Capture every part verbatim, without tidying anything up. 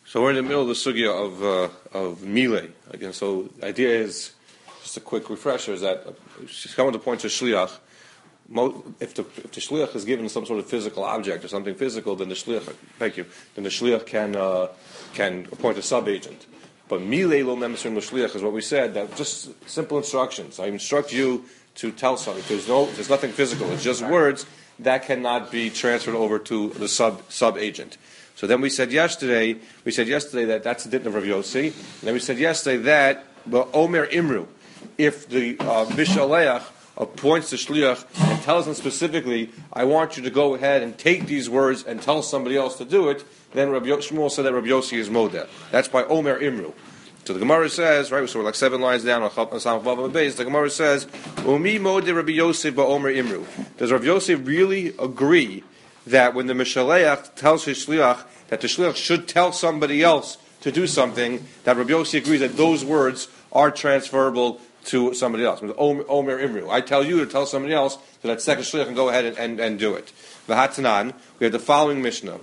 So we're in the middle of the sugya of uh, of Milei again. So the idea is just a quick refresher: is that she's coming to point to shliach. If the if the shliach is given some sort of physical object or something physical, then the shliach, thank you, then the shliach can uh, can appoint a sub-agent. But Milei lo memesrim l'shliach is what we said. That just simple instructions. I instruct you to tell something. There's no, there's nothing physical. It's just words that cannot be transferred over to the sub sub agent. So then we said yesterday, we said yesterday that that's the din of Rav Yossi. And then we said yesterday that well, Omer Imru, if the uh, Mishaleach appoints the shliach and tells him specifically, I want you to go ahead and take these words and tell somebody else to do it, then Rabbi Shmuel said that Rabbi Yossi is modeh. That's by Omer Imru. So the Gemara says, right, so we're like seven lines down on Samach Vav on the base, the Gemara says, Umi modeh Rabbi Yossi ba Omer Imru. Does Rabbi Yossi really agree that when the Mishaleach tells his shliach that the shliach should tell somebody else to do something, that Rabbi Yossi agrees that those words are transferable to somebody else? Omer Imru. I tell you to tell somebody else, so that second shliach can go ahead and, and, and do it. V'hatanan, we have the following Mishnah.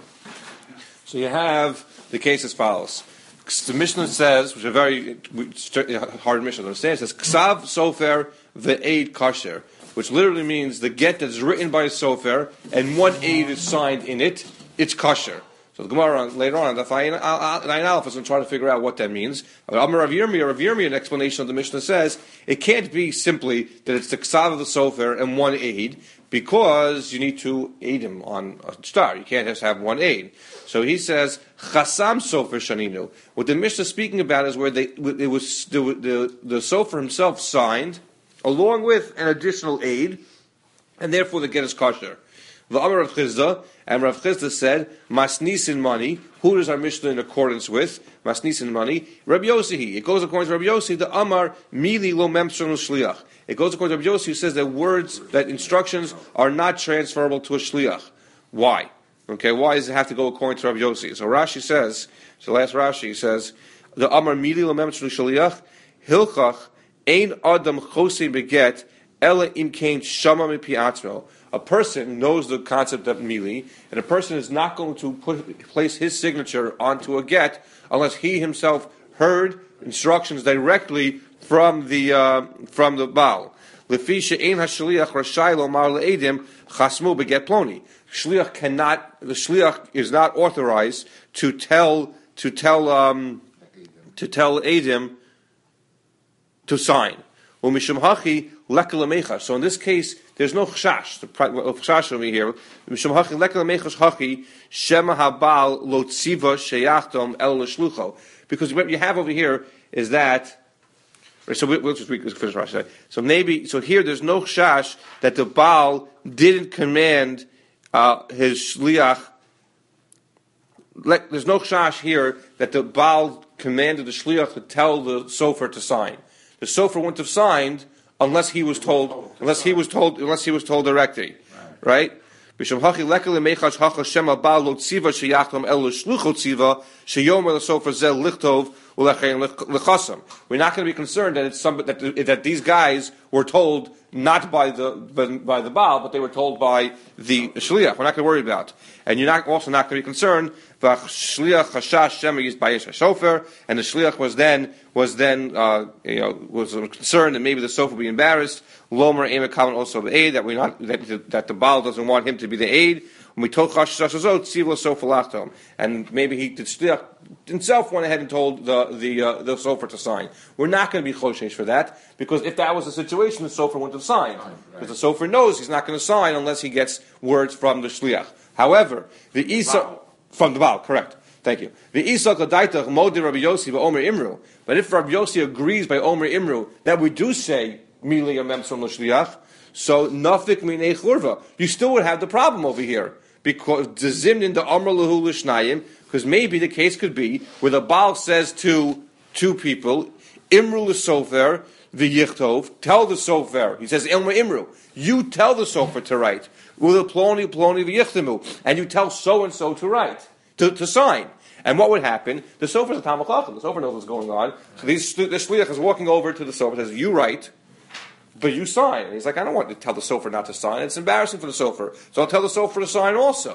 So you have the case as follows. The Mishnah says, which is a very hard Mishnah to understand, it says, Ksav Sofer ve'eid kasher, which literally means the get that's written by a sofer and one aid is signed in it, it's kasher. So the Gemara later on, the nine Aleph is going to try to figure out what that means. Amar Rav Yirmiyah, Rav Yirmiyah, an explanation of the Mishnah says, it can't be simply that it's the Ksav of the sofer and one aid, because you need to aid him on a star. You can't just have one aid. So he says, Chasam sofer shaninu. What the Mishnah is speaking about is where they, it was the, the, the sofer himself signed, along with an additional aid, and therefore the get is kosher. V'amar Rav Chizda, and Rav Chizda said, Masnisin money. Who is our Mishnah in accordance with? Masnisin money. Rabbi Yossi. It goes according to Rabbi Yossi, the Amar Mili lo memsron shliach. It goes according to Rabbi Yossi, who says that words, that instructions are not transferable to a shliach. Why? Okay, why does it have to go according to Rabbi Yossi? So Rashi says, so last Rashi says, the Amar Mili lo memsron shliach, Hilchach, Ein Adam Chosei Beget, Ela Im Kain Shama Mipi Atzmo. A person knows the concept of mili, and a person is not going to put, place his signature onto a get unless he himself heard instructions directly from the uh, from the Baal. Lefi she'ein hashliach rashai lomar le'edim chasmu beget ploni. Shliach cannot. The shliach is not authorized to tell to tell um, to tell edim to sign. So in this case, there's no chashash. The chashash over here. Because what you have over here is that. So we'll just finish Rashi. So maybe so here there's no chashash that the Baal didn't command uh, his shliach. There's no chashash here that the Baal commanded the shliach to tell the sofer to sign. The sofer wouldn't have signed unless he was told, unless he was told, unless he was told directly, right? We're not going to be concerned that it's some, that, that these guys were told not by the by the Baal, but they were told by the shliach. We're not going to worry about, and you're not also not going to be concerned. Shliach chashash shema used by sofer, and the shliach was then was then uh, you know was concerned that maybe the sofer would be embarrassed. Lomer ema kavan also the aid that we not that, that the Baal doesn't want him to be the aid. When we told chashash azot tzivla sofer lachtom, and maybe he did shliach himself went ahead and told the the uh, the sofer to sign. We're not going to be choshesh for that, because if that was the situation, the sofer wouldn't have signed. Because the sofer knows he's not going to sign unless he gets words from the shliach. However, the isa from the Baal, correct. Thank you. The isa kadaitach modi Rabbi Yossi by Omer Imru. But if Rabbi Yossi agrees by Omer Imru that we do say mili memson l'shliach, so nafik minei churva, you still would have the problem over here. Because the zimnin the amr lahu l'shnayim, because maybe the case could be where the Baal says to two people, Imru l'sofer v'yichtov, tell the sofer. He says Ilma Imru, you tell the sofer to write. Ula ploni ploni v'yichtemu, and you tell so and so to write, to, to sign. And what would happen? The sofer is a Talmid Chacham. The sofer knows what's going on. So these, the shliach is walking over to the sofer and says, you write, but you sign. And he's like, I don't want to tell the sofer not to sign. It's embarrassing for the sofer. So I'll tell the sofer to sign also.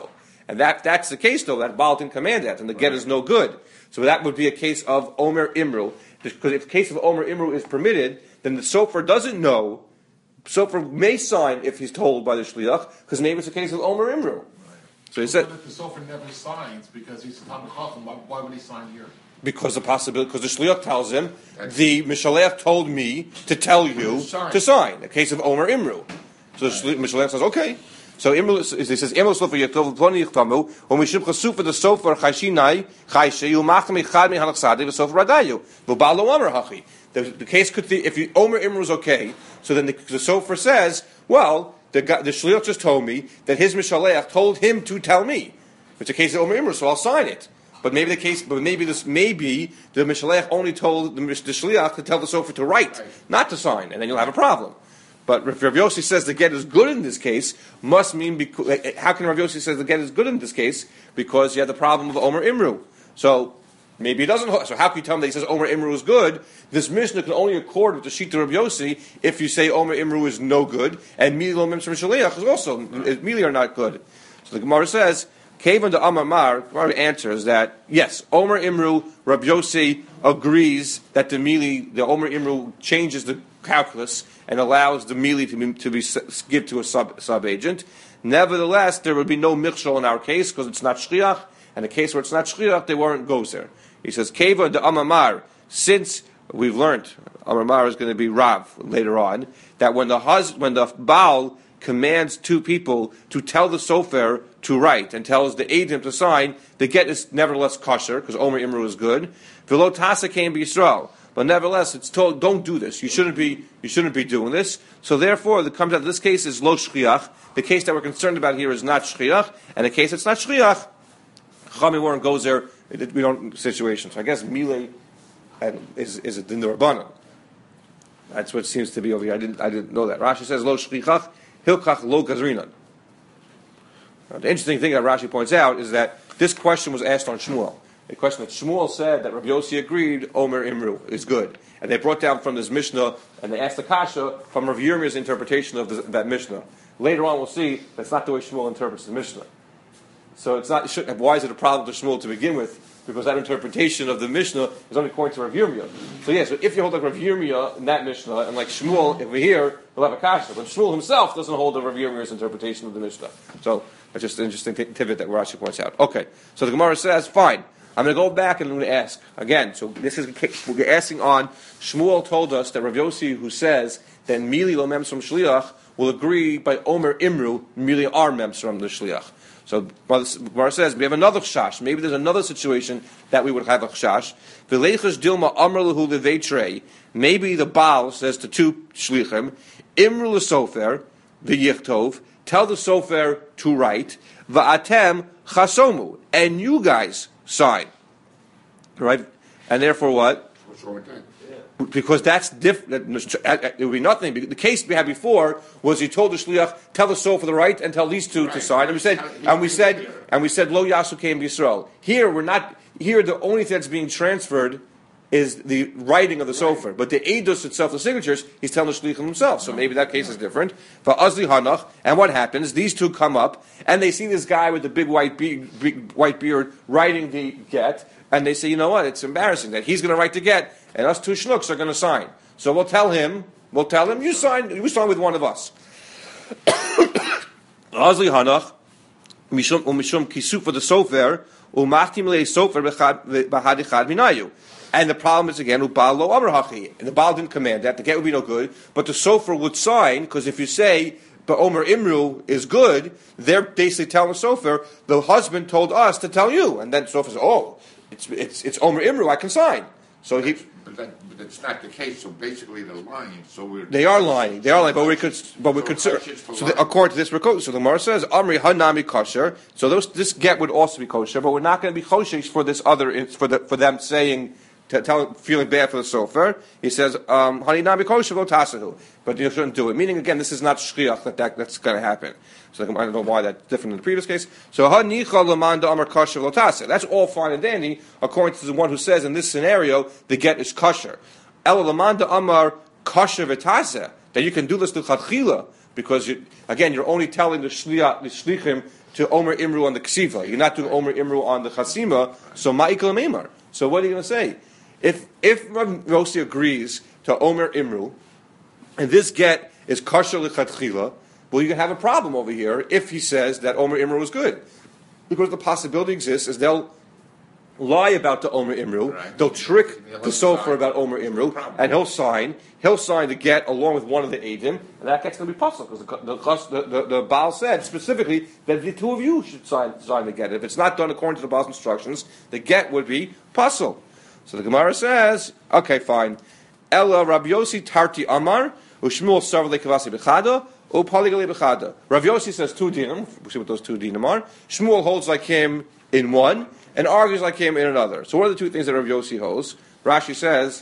And that that's the case, though, that Baal didn't command that, and the get is no good. So that would be a case of Omer Imru. Because if the case of Omer Imru is permitted, then the sofer doesn't know. Sofer may sign if he's told by the shliach, because maybe it's a case of Omer Imru. So he said, if the sofer never signs because he's a Talmid Chacham, why, why would he sign here? Because the possibility, because the shliach tells him, the Mishalech told me to tell you sign. to sign. A case of Omer Imru. So the right. Mishalech says, okay. So Imru, he says, Imru sofer yetov ploni yichtamu, when we should chasu for the sofer chayshinai, chayshe, you macham echad mi hanachsadi, the sofer radayu, v'bal lo Omer hachi. The, the case could be, if you, Omer Imru is okay, so then the, the sofer says, well, the, the shliach just told me that his Mishalech told him to tell me. It's a case of Omer Imru, so I'll sign it. But maybe the case, but maybe this, maybe the Mishalech only told the, the shliach to tell the sofer to write, right. not to sign, and then you'll have a problem. But if Rav Yossi says the get is good in this case, must mean, because, how can Rav Yossi say the get is good in this case? Because you have the problem of Omer Imru. So, maybe it doesn't, so how can you tell him that he says Omer Imru is good? This Mishnah can only accord with the Shita Rav Yossi if you say Omer Imru is no good, and Mili Lo Mimsar Shaliach is also, Mili are not good. So the Gemara says, Kavan de Amar Mar, Gemara answers that, yes, Omer Imru, Rav Yossi agrees that the Mili, the Omer Imru changes the calculus and allows the Mili to be, to be give to a sub, sub-agent. Nevertheless, there would be no Michshol in our case because it's not Shliach, and in a case where it's not Shliach, they weren't goes there. He says, Keva de Amamar, since we've learned, Amamar is going to be Rav later on, that when the hus- when the Baal commands two people to tell the sofer to write and tells the Eidim to sign, the get is nevertheless kosher, because Omer Imru is good. V'lo tasa came Yisrael. But nevertheless, it's told, don't do this. You shouldn't be, you shouldn't be doing this. So therefore, the comes out of this case is lo shchiach. The case that we're concerned about here is not shchiach, and the case that's not shchiach, Chami Warren goes there. It, we don't situation. So I guess Milei is is a din d'Rabbanan. That's what it seems to be over here. I didn't I didn't know that. Rashi says lo shchiach hilkach lo gazrinan. Now, the interesting thing that Rashi points out is that this question was asked on Shmuel. A question that Shmuel said that Rav Yossi agreed Omer Imru is good, and they brought down from this Mishnah and they asked the kasha from Rav Yirmiyah's interpretation of this, that Mishnah. Later on, we'll see that's not the way Shmuel interprets the Mishnah. So it's not. Why is it a problem to Shmuel to begin with? Because that interpretation of the Mishnah is only according to Rav Yirmiyah. So yes, so if you hold like Rav Yirmiyah in that Mishnah, and like Shmuel, if we're here, we'll have a kasha. But Shmuel himself doesn't hold the Rav Yirmiyah's interpretation of the Mishnah. So that's just an interesting tidbit that Rashi points out. Okay, so the Gemara says, fine. I'm going to go back and I'm going to ask again. So this is we're asking on. Shmuel told us that Rav Yossi, who says that Mili lo memsram shliach, will agree by Omer Imru Mili ar memsram the shliach. So Gemara says we have another chash. Maybe there's another situation that we would have a chash. V'leichas dilma amar lehu levetrei. Maybe the Baal says to two shlichim, Imru lesofer v'yichtov. Tell the sofer to write. Va'atem chasomu, and you guys sign, right? And therefore, what? What's wrong with that? Yeah. Because that's different. It would be nothing. The case we had before was he told the shliach, "Tell the sofer the right, and tell these two right. to sign." And we said, and we said, and we said, "Lo yasu came Yisrael." Here, we're not. Here, the only thing that's being transferred is the writing of the right. sofer, but the edus itself, the signatures, he's telling the shliach himself. So maybe that case is different. For Azli Hanach, and what happens? These two come up and they see this guy with the big white beard, big white beard writing the get, and they say, you know what? It's embarrassing that he's going to write the get, and us two schnooks are going to sign. So we'll tell him, we'll tell him, you sign, you sign with one of us. Azli Hanach, mishum umishum kisu for the sofer, umachtim le sofer b'chad echad minayu. And the problem is again, Baal lo amar hachi. And the Baal didn't command that. The get would be no good. But the sofer would sign, because if you say, but Omer Imru is good, they're basically telling the sofer, the husband told us to tell you. And then the sofer says, oh, it's it's it's Omer Imru, I can sign. So he... But, that, but that's not the case, so basically they're lying. So we're... They are lying. They are lying, but we could... But we could so the, according to this, we're kosher. So the Gemara says, Amri hanami kosher. So those, this get would also be kosher, but we're not going to be kosher for this other... For the for them saying... To tell, feeling bad for the sofer, he says, um, "Honey, nabi kosher lo tasahu," but you shouldn't do it. Meaning, again, this is not shchiach that, that that's going to happen. So I don't know why that's different in the previous case. So hanicha lamanda amar kosher lo taseh. That's all fine and dandy, according to the one who says in this scenario the get is kosher. Ela lamanda amar kosher v'taseh, that you can do this to chadchila. Because you, again, you're only telling the shliach, the shlichim to Omer Imru on the Ksiva. You're not doing Omer Imru on the Chasima. So Ma'ikal Meimar. So what are you going to say? If if Rav Yossi agrees to Omer Imru, and this get is Kasher L'Chatchila, well, you can have a problem over here if he says that Omer Imru is good. Because the possibility exists is they'll lie about the Omer Imru, right. They'll trick the Sofer about Omer Imru, and he'll sign, he'll sign the get along with one of the Eidim, and that get's going to be possible, because the, the, the, the Baal said specifically that the two of you should sign, sign the get. If it's not done according to the Baal's instructions, the get would be possible. So the Gemara says, okay, fine. Ella Rabbi Yossi Tarti Amar, Ushmuel Sarvale Kavasi Bechada, Upali Gali Bechada. Rabbi Yossi says two dinim, we'll see what those two dinim are. Shmuel holds like him in one, and argues like him in another. So what are the two things that Rav Yossi holds? Rashi says,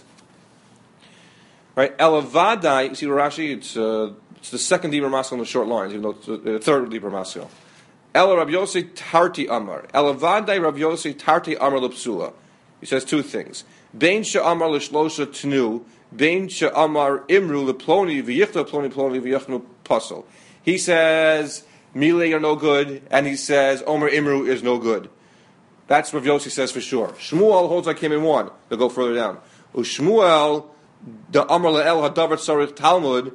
right, Elavadai, you see Rashi, it's, uh, it's the second Libra Maskell in the short lines, even though it's the third Libra Maskell. Ela Rav Yossi Tarti Amar. Elavadai Rav Yossi Tarti Amar Lepsula. He says two things. Bein she'amar l'shlosha tnu, bein she'amar imru leploni v'yichta ploni ploni v'yachnu pasol. He says, Milei are no good, and he says, Omer Imru is no good. That's what Rav Yossi says for sure. Shmuel holds like him in one. They'll go further down. Ushmuel, the Amar Le'el Hadavar Sarich Talmud,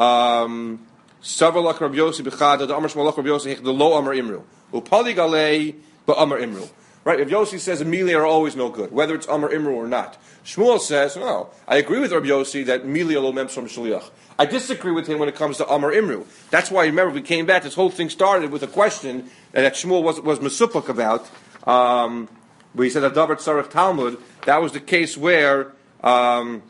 um, Savar Lach Rav Yossi B'chada, the Amar Shmuel Lach Rav Yossi, the Lo Amar Imru. Upali Galei, but Amar Imru. Right, Rav Yossi says Amelia are always no good, whether it's Amar Imru or not. Shmuel says, no, I agree with Rav Yossi that Amelia lo mems from Shliach. I disagree with him when it comes to Amar Imru. That's why, remember, we came back, this whole thing started with a question that Shmuel was, was Mesupuk about, um, where he said Adavar Tzarech Talmud. That was the case where, um,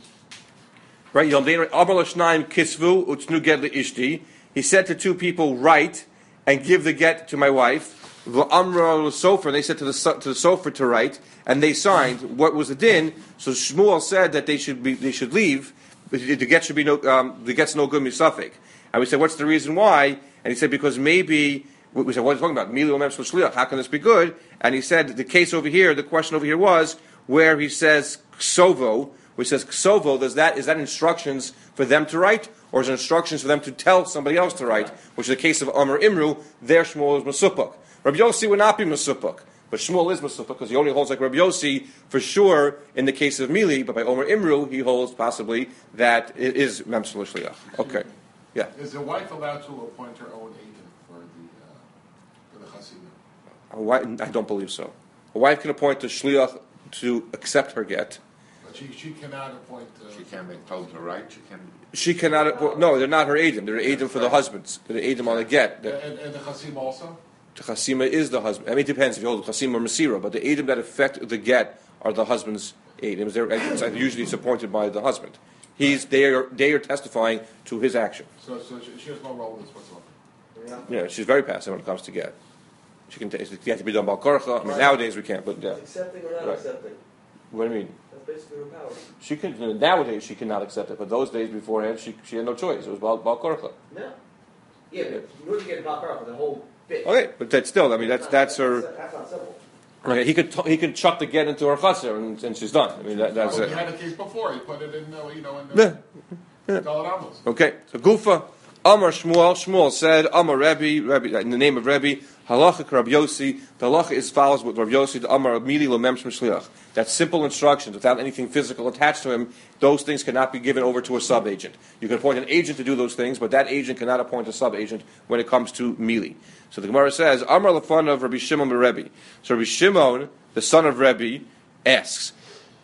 right, Amar L'Shnaim Kisvu Utznu Get L'Ishti. He said to two people, write and give the get to my wife. V'amra Sofer, they said to the to the Sofer to write, and they signed. What was the din? So Shmuel said that they should be they should leave. The get should be no um, the get's no good misafik. And we said, what's the reason why? And he said because maybe we said, what are you talking about? Mili Omem Shliach. How can this be good? And he said the case over here, the question over here was where he says Ksovo, where he says Ksovo. Does that is that instructions for them to write, or is it instructions for them to tell somebody else to write? Which is the case of Amar Imru. There Shmuel is Masupuk. Rabbi Yossi would not be Masupuk, but Shmuel is Masupuk because he only holds like Rabbi Yossi for sure in the case of Mili, but by Omer Imru he holds possibly that it is Memsel Shliach. Okay, yeah. Is the wife allowed to appoint her own agent for the uh, for the Hasidim? A wife, I don't believe so. A wife can appoint a Shliach to accept her get. But she she cannot appoint. Uh, she can't be told to write. She can. She cannot appoint. No, they're not her agent. They're an agent for the husbands. They're an agent on the get. And, and the Chasim also. The chasima is the husband. I mean, it depends if you hold the chasima or masira, but the edim that affect the get are the husband's edim. They're usually it's appointed by the husband. He's they are they are testifying to his action. So, so she, she has no role in this whatsoever. Yeah, she's very passive when it comes to get. She can. It has to be done by korcha. I mean, nowadays we can't, but yeah. Accepting or not right. accepting? What do you mean? That's basically her power. She can. Nowadays she cannot accept it, but those days beforehand she she had no choice. It was bal bal korcha. No. Yeah, but in order to get bal korcha, the whole. Okay, but that's still. I mean, that's that's her. That's not simple. Okay, he could he could chuck the get into her chaser and, and she's done. I mean, that, that's well, it. We had a case before. He put it in, uh, you know, in the yeah. yeah. Okay, so Gufa, Amar Shmuel. Shmuel said, Amar Rebbe, Rebbe in the name of Rebbe, Halacha Rabbi Yossi. The halacha is follows with Rabbi Yossi. The Amar Mili Lo Mem Shliach. That's simple instructions without anything physical attached to him. Those things cannot be given over to a sub-agent. You can appoint an agent to do those things, but that agent cannot appoint a sub-agent when it comes to Mili. So the Gemara says, Amar Lefan of Rabbi Shimon Rebbe. So Rabbi Shimon, the son of Rebbe, asks,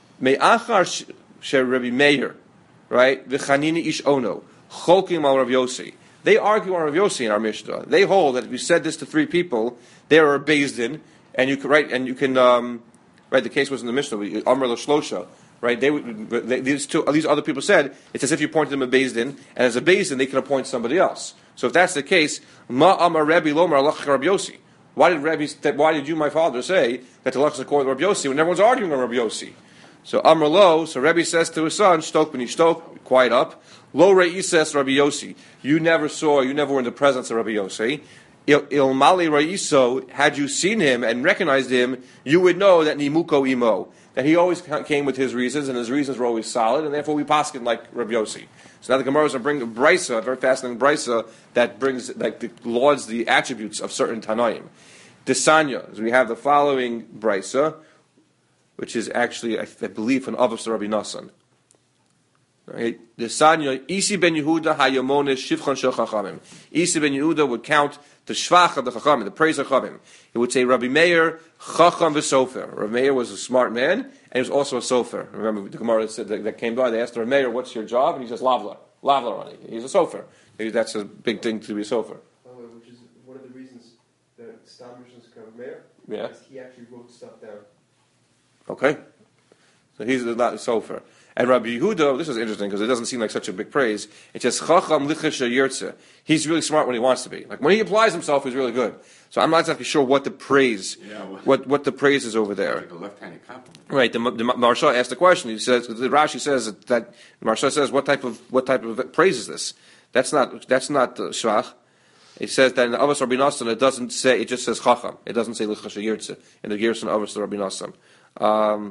Me'achar Sher Rebbe Meir, right? V'chanini ish ono, cholkim al Rav Yossi. They argue on Rav Yossi in our Mishnah. They hold that if you said this to three people, they are based in, and you can write, and you can, um, right? The case was in the Mishnah, Amar L'Shlosha, right? They, they these two, these other people said it's as if you appointed them a based in, and as a based in, they can appoint somebody else. So if that's the case, Ma Amar Rebbe Lomar Alach Rav Yossi. Why did Rebbe? Why did you, my father, say that the Lach is according to Rav Yossi when everyone's arguing on Rav Yossi? So Amar Lo. So Rebbe says to his son, Shtok b'ni Shtok, quiet up. Lo Reises Rabbi Yossi. You never saw, you never were in the presence of Rabbi Yossi. Il, il Mali Reiso. Had you seen him and recognized him, you would know that Nimuko Imo, that he always came with his reasons, and his reasons were always solid, and therefore we paskin like Rabbi Yossi. So now the Gemara is going to bring a brisa, a very fascinating brisa that brings like the lauds the attributes of certain Tanaim. Desanya, so we have the following brisa, which is actually, I, I believe, an Avos Rabbi Nassan. Right? Desanya, Isi ben Yehuda hayamone shivchan shel chachamim. Isi ben Yehuda would count the shvach of the chachamim, the praise of chachamim. He would say Rabbi Meir chacham v'sofer. Rabbi Meir was a smart man, and he was also a sofer. Remember the Gemara said that, that came by. They asked Rabbi Meir, "What's your job?" And he says, "Lavla, lavla on it." He's a sofer. That's a big thing to be a sofer. Oh, which is one of the reasons that Stam Rishon's Meir. Yeah. He actually wrote stuff down. Okay, so he's not a sofer. And Rabbi Yehuda, this is interesting because it doesn't seem like such a big praise. It says chacham lichasha yirtze. He's really smart when he wants to be. Like when he applies himself, he's really good. So I'm not exactly sure what the praise, Yeah, well, what what the praise is over there. like a left-handed compliment. Right. The, the Maharsha asked the question. He says the Rashi says that, that Maharsha says what type of what type of praise is this? That's not that's not uh, shvach. He says that in the Avos Rabbi Nassan it doesn't say, it just says chacham. It doesn't say lichasha yirtze in the Gerson Avos Rabbi Nassan. Um,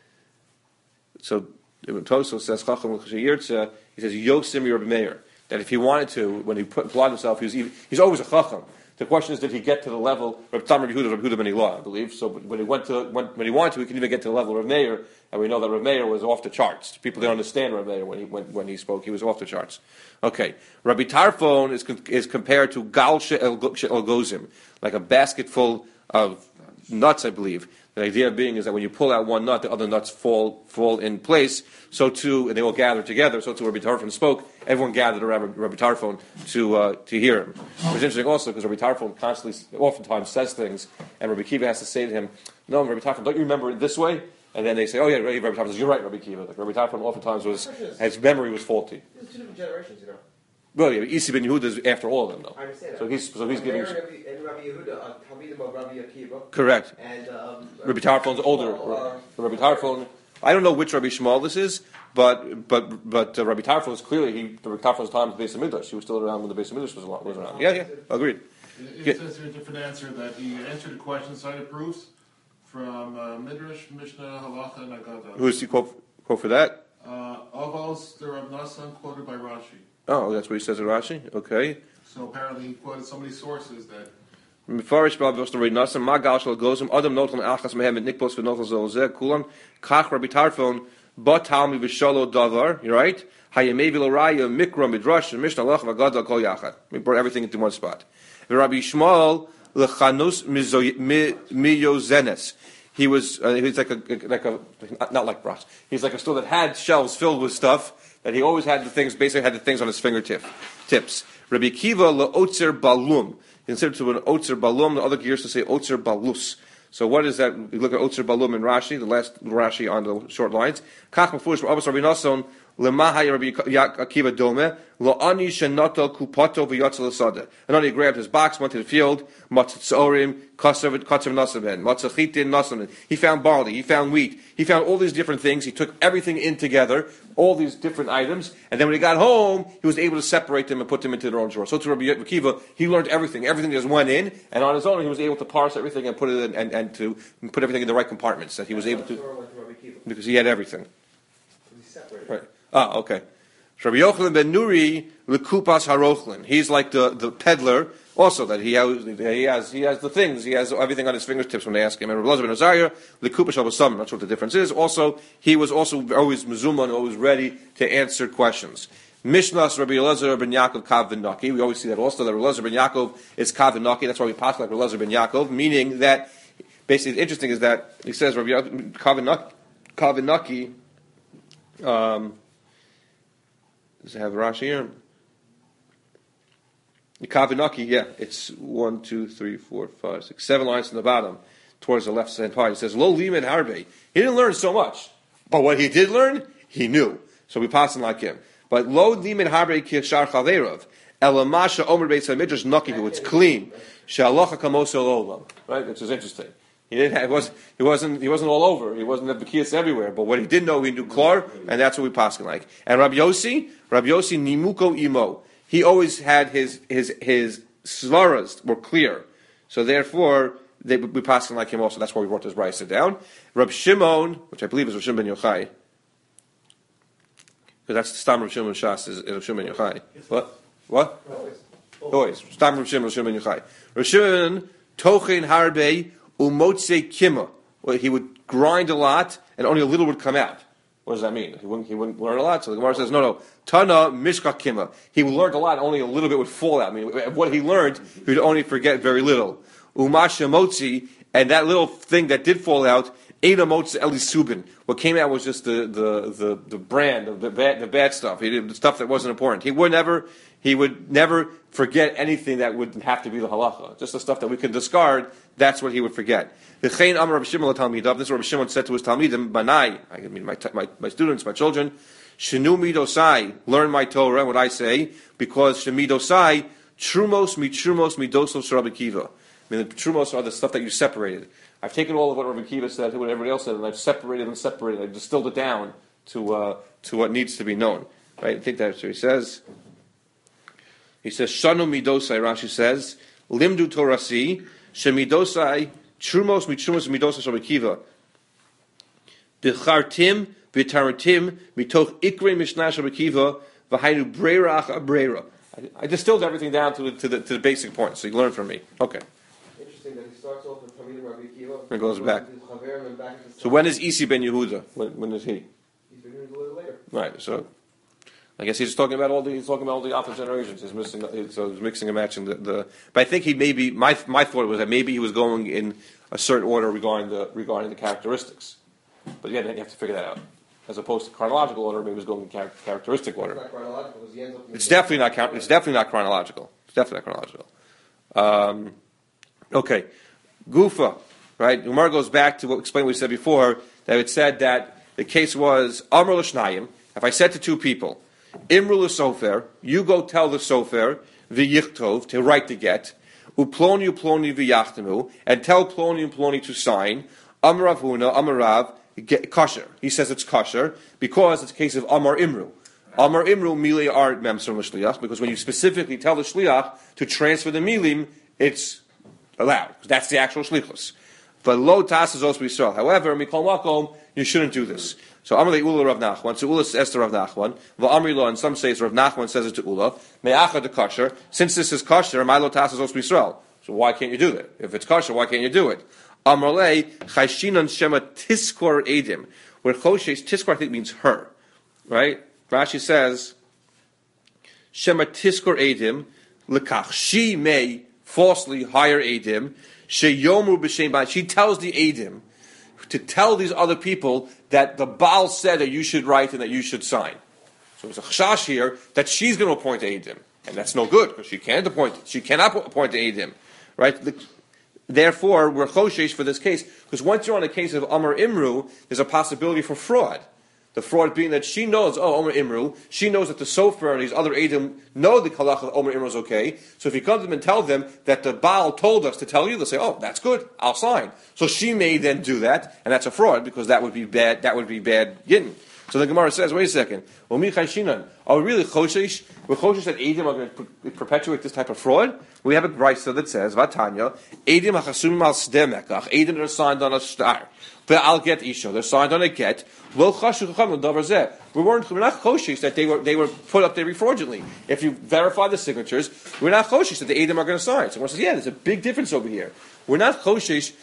so. Ibn Toso says Chacham Yirtze. He says Yosim Rabbi Meir. That if he wanted to, when he put, applied himself, he was even, he's always a Chacham. The question is, did he get to the level Rabbi Tam Rabbi Yehuda, Rabbi Yehuda ben Elah, I believe. So when he went to when, when he wanted to, he could even get to the level of Rabbi Meir, and we know that Rabbi Meir was off the charts. People didn't understand Rabbi Meir when he when, when he spoke. He was off the charts. Okay, Rabbi Tarfon is is compared to Galshe El Gozim, like a basket full of nuts, I believe. The idea being is that when you pull out one nut, the other nuts fall fall in place. So too, and they all gather together. So too, Rabbi Tarfon spoke. Everyone gathered around Rabbi Tarfon to uh, to hear him. It was interesting also because Rabbi Tarfon constantly, oftentimes, says things, and Rabbi Kiva has to say to him, "No, Rabbi Tarfon, don't you remember it this way?" And then they say, "Oh yeah, Rabbi Tarfon says, you're right, Rabbi Kiva." Like Rabbi Tarfon, oftentimes was his memory was faulty. There's two different generations, you know. Well, yeah, Isi ben Yehuda is after all of them, though. I understand that. So he's so he's Rabbi giving. Meir and Rabbi, and Rabbi Yehuda are Talmidim of Rabbi Akiva. Correct. And um, Rabbi Tarfon's older. Uh, Rabbi Tarfon. I don't know which Rabbi Shmuel this is, but but but uh, Rabbi Tarfon is clearly he. Rabbi Tarfon's time the Beis Hamikdash. He was still around when the Beis Hamikdash was, was around. Yeah, yeah, agreed. It, it says here a different answer that he answered the question cited proofs from uh, Midrash, Mishnah, Halacha, and Agada. Who is he quote, quote for that? Uh, Avos, the Rav Nassan, quoted by Rashi. Oh, that's what he says in Rashi. Okay. So apparently he quoted so many sources that Mefarish B'Avos Rabbi Nassan Magal Shal Gozim Adam Notan Achas Mehem and Nikpos V'Notan Zolzeh Kulan Kach Rabbi Tarfon Bat Talmi V'Shalo Davar. You're right. Hayemei V'Loraya Mikra Midrash and Mishnah Lach V'Agada Kol Yachad. We brought everything into one spot. Rabbi Shmuel Lechanus Miyozenes. He was uh, he was like a like a not like brass. He's like a store that had shelves filled with stuff. That he always had the things, basically had the things on his fingertip tips. Rabbi Kiva le'otzer balum, considered to an otzer balum. The other gears to say otzer balus. So what is that? You look at otzer balum in Rashi, the last Rashi on the short lines. Kach mefurish Abbas Rabbi Nasson lemahai Rabbi Akiva dome lo'ani shenato kupato v'yatzel l'sadeh. And then he grabbed his box, went to the field. Matzotzorim katzav katzav nasaben matzachitin nasaben. He found barley. He found wheat. He found all these different things. He took everything in together, all these different items, and then when he got home, he was able to separate them and put them into their own drawer. So to Rabbi Akiva, he learned everything. Everything just went in, and on his own, he was able to parse everything and put it in, and, and to put everything in the right compartments that he was able to, because he had everything. Right. Ah, okay. So Rabbi Yochanan ben Nuri lekupas harochlin. He's like the, the peddler. Also, that he has, he has he has the things. He has everything on his fingertips when they ask him. And Rabbi Elazar ben Azariah lekupas shabasam. That's what the difference is. Also, he was also always mezuma and always ready to answer questions. Mishnahs Rabbi Elazar ben Yaakov Kav v'Naki. We always see that also that Rabbi Elazar ben Yaakov is Kav v'Naki. That's why we pass like Rabbi Elazar ben Yaakov, meaning that basically the interesting is that he says Rabbi Kav v'Naki. Um, does it have Rashi here? Kavinaki, yeah, it's one, two, three, four, five, six, seven lines from the bottom towards the left hand part. He says, Lo limen harbe. He didn't learn so much, but what he did learn, he knew. So we pass him like him. But lo limen harbe kishar chaverov. Elamasha omer beis hamidrash nakihu. It's clean. Shalocha kamoso olam. Right, which is interesting. He didn't have, it was, he wasn't he wasn't all over. He wasn't the Bekiyas everywhere. But what he did know, he knew Klar, and that's what we pass him like. And Rabbi Yossi, Rabbi Yossi nimuko imo. He always had his his his svaras were clear. So therefore, they we passing like him also. That's why we wrote this brisa down. Rab Shimon, which I believe is Rab Shimon ben Yochai, because that's the stam Rab Shimon Shas is Rab Shimon ben Yochai. What? What? Always. Stam Rab Shimon Rab Shimon ben Yochai. Rab Shimon Tochin Harbe Umotse Kima. Well, he would grind a lot, and only a little would come out. What does that mean? He wouldn't, he wouldn't learn a lot. So the Gemara says, no, no. Tana Mishka Kima. He learned a lot, only a little bit would fall out. I mean, what he learned, he would only forget very little. Umasha Motzi, and that little thing that did fall out, Eina Motzi Elisubin. What came out was just the the the, the brand of the bad the bad stuff. He did the stuff that wasn't important. He would never he would never forget anything that would have to be the halacha. Just the stuff that we could discard. That's what he would forget. The Chayin Amar Rabbi Shimon LaTalmidav. This is what Rabbi Shimon said to his talmidim. Banai, I mean my my my students, my children. Shenu midosai, learn my Torah. What I say, because shemidosai trumos mitrumos midosos Rabbi Kiva. I mean, the trumos are the stuff that you separated. I've taken all of what Rabbi Kiva said, what everybody else said, and I've separated and separated. I've distilled it down to uh, to what needs to be known. Right? I think that's what he says. He says, Shanu midosai, Rashi says, Limdu Torasi, Shemidosai, Trumos mitrumos midosas Rabbi Kiva. B'chartim, b'taratim, mitoch ikre mishnash Rabbi Kiva, v'hainu breirach abrera. I distilled everything down to the, to the to the basic points, so you learn from me. Okay. Interesting that he starts off with Talmidim Rabbi Kiva. And goes back. Chaver, and back to So when is Isi ben Yehuda? When, when is he? He's been here a little later. Right. So I guess he's talking about all the he's talking about all the opposite generations. He's missing so he's mixing and matching the, the. But I think he maybe my my thought was that maybe he was going in a certain order regarding the regarding the characteristics. But again, you have to figure that out. As opposed to chronological order, maybe it was going in char- characteristic order. It's not chronological because he ends up. It's definitely not count. It's definitely not chronological. It's definitely not chronological. Um, okay, Gufa, right? Umar goes back to what explain what we said before. That it said that the case was Amr l'shnayim. If I said to two people, Imru l'sofer, you go tell the sofer v'yichtov to write the get, uploni uploni v'yachtemu, and tell ploni and ploni to sign. Amr Rav Huna, Amr Rav. Kosher. He says it's kosher because it's a case of Amar Imru. Amar Imru mili are memser l'shliach, because when you specifically tell the shliach to transfer the milim, it's allowed. That's the actual shlichus. But lo tas is also Yisrael. However, mikol makom, you shouldn't do this. So Amar le'ula Rav Nachman. So Ula says to Rav Nachman. V'amri lo, and some say Rav Nachman says it to Ula. Me'acha de kosher. Since this is kosher, my lo tas is also Yisrael. So why can't you do that? If it's kosher, why can't you do it? Amarle chayshinan shema tiskor edim, where choshes tiskor I think means her, right? Rashi says shema tiskor edim lekach, she may falsely hire edim sheyomru b'shem ba. She tells the edim to tell these other people that the Baal said that you should write and that you should sign. So there's a chashash here that she's going to appoint edim, and that's no good because she can't appoint. She cannot appoint edim, right? The, Therefore, we're choshesh for this case, because once you're on a case of Amar Imru, there's a possibility for fraud. The fraud being that she knows, oh, Amar Imru, she knows that the Sofer and these other Edom know the Kalach of Amar Imru is okay, so if you come to them and tell them that the Baal told us to tell you, they'll say, oh, that's good, I'll sign. So she may then do that, and that's a fraud, because that would be bad, that would be bad Gittin. So the Gemara says, wait a second, are we really choshesh? We're choshesh that Edom are going to perpetuate this type of fraud? We have a brisa that says, Vatanya, Edom hachasumim al sdeh mekach, Edom are signed on a star. But I'll get isha, they're signed on a get. Well, chashu chacham l'davar zeh. We weren't, we're not choshesh that they were they were put up there fraudulently. If you verify the signatures, we're not choshesh that the Edom are going to sign. So one says, yeah, there's a big difference over here. We're not choshesh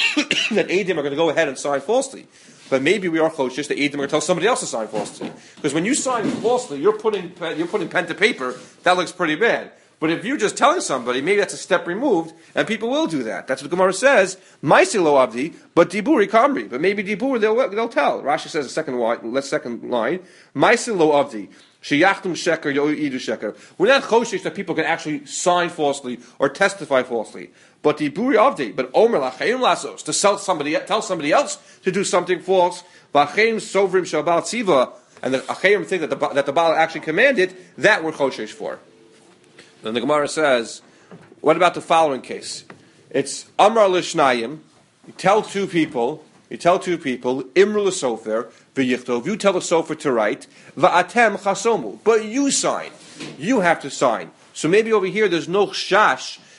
that Edom are going to go ahead and sign falsely. But maybe we are choshesh that Edom are going to tell somebody else to sign falsely. Because when you sign falsely, you're putting you're putting pen to paper. That looks pretty bad. But if you're just telling somebody, maybe that's a step removed, and people will do that. That's what the Gemara says. Maisi lo avdi, but diburi kamri. But maybe dibur they'll they'll tell. Rashi says the second line. Let's second line. Maisi lo avdi. Sheyachtum sheker yo idu sheker. We're not choshesh that people can actually sign falsely or testify falsely. But diburi avdi. But omer lachayim lasos to sell somebody, tell somebody else to do something false. V'achayim sovrim shabal tziva, and the achayim think that the that the Baal actually commanded, that we're choshesh for. Then the Gemara says, what about the following case? It's Amar l'shnayim, you tell two people, you tell two people, Imru l'sofer, v'yichtov, you tell the sofer to write, va'atem chasomu, but you sign. You have to sign. So maybe over here there's no chash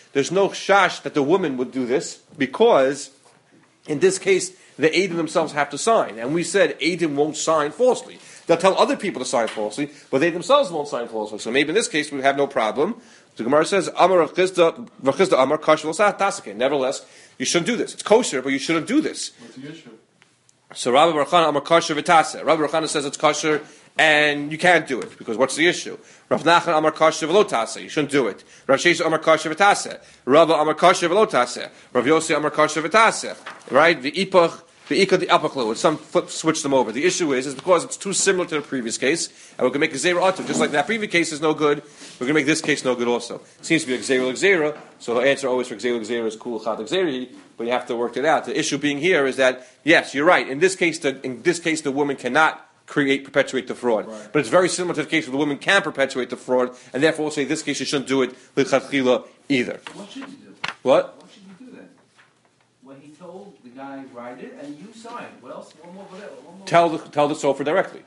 there's no shash that the woman would do this because, in this case, the Eidim themselves have to sign. And we said Eidim won't sign falsely. They'll tell other people to sign falsely, but they themselves won't sign falsely. So maybe in this case we have no problem. The Gemara says, Amar Chisda, Amar Kosher Tasake. Nevertheless, you shouldn't do this. It's kosher, but you shouldn't do this. What's the issue? So Rabbi Barchana Amar Kosher V'Taseh. Rabbi Barchana says it's kosher, and you can't do it, because what's the issue? Rav Nachman Amar Kosher V'Lo Taseh. You shouldn't do it. Rav Shesha Amar Kosher V'Taseh. Rabbi Amar Kosher V'Lo Taseh. Rav Yossi Amar Kosher V'Taseh. Right? The Ipach, the Ika, the Apachlu. Some flip, switch them over. The issue is, is because it's too similar to the previous case, and we're going to make a Zera Atu. Just like that previous case is no good, we're going to make this case no good also. It seems to be a Zera Zera, so the answer always for Zera Zera is Kul Chat Zeri, but you have to work it out. The issue being here is that, yes, you're right. In this case, the, in this case, the woman cannot create, perpetuate the fraud. Right. But it's very similar to the case where the woman can perpetuate the fraud, and therefore we'll say in this case you shouldn't do it l'chatchila either. What should you do? What? What should you do then? When he told the guy write it and you signed, what else? One more, whatever. One more. Tell the tell the sofer directly.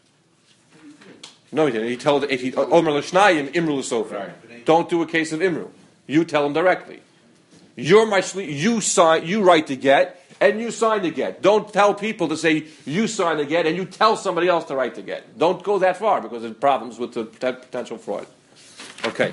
No, he didn't. He told if he Omer l'shnayim imru l'sofer. Don't do a case of imru. You tell him directly. You're my shli- you sign. You write the get. And you sign the get. Don't tell people to say you sign the get and you tell somebody else to write the get. Don't go that far because there's problems with the potential fraud. Okay.